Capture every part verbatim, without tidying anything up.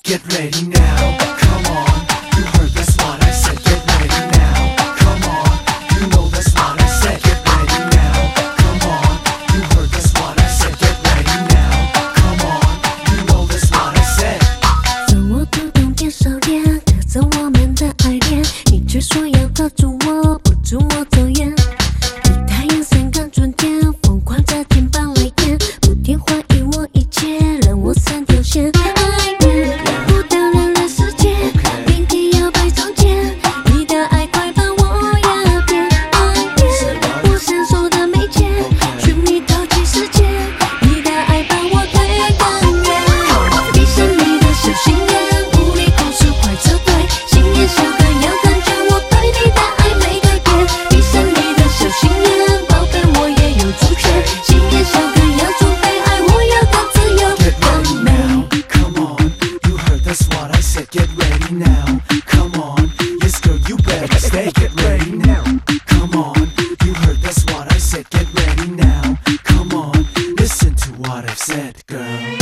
get ready now. Come on, you heard that's what I said. Get ready now. Come on, you know that's what I said. Get ready now. Come on, you heard that's what I said. Get ready now. Come on, you know that's what I said. 当我主动变熟练，刻着我们的爱恋，你却说要抓住我，不准我走远。你的眼神更纯洁，疯狂着天崩雷电，不停怀疑我一切，让我三条线。爱恋不到两人世界，天地摇摆中间，你的爱快把我压扁。爱恋我闪烁的眉间，寻你透进世界，你的爱把我推更远。闭上你的小心眼，无力控诉快撤退，心眼小更要感觉我对你的爱没改变。闭上你的小心眼，宝贝我也有主权，心眼小更要准备爱，我要更自由 Get 更 ready 美。 now. Come on, you heard that's what I said. Get ready now. Come on, yes girl, you better stay. Get ready now. Come on, you heard that's what I said. Get ready now. Come on, listen to what I've said, girl.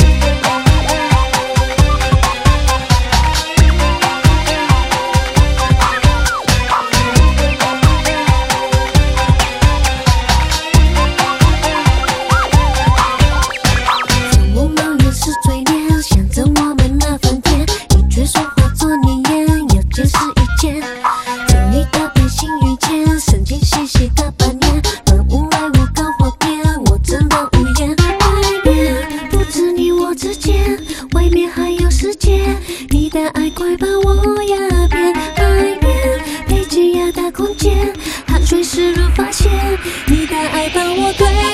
我梦也是嘴脸，想着我们那份甜，你却说化作念言，要解释一切。从你的变心遇见，神经兮兮的半年，乱无爱无高或变，我真的无言。爱恋不止你我之间，外面还有世界，你的爱快把我压扁。爱恋被挤压的空间，汗水湿润发现，你的爱把我推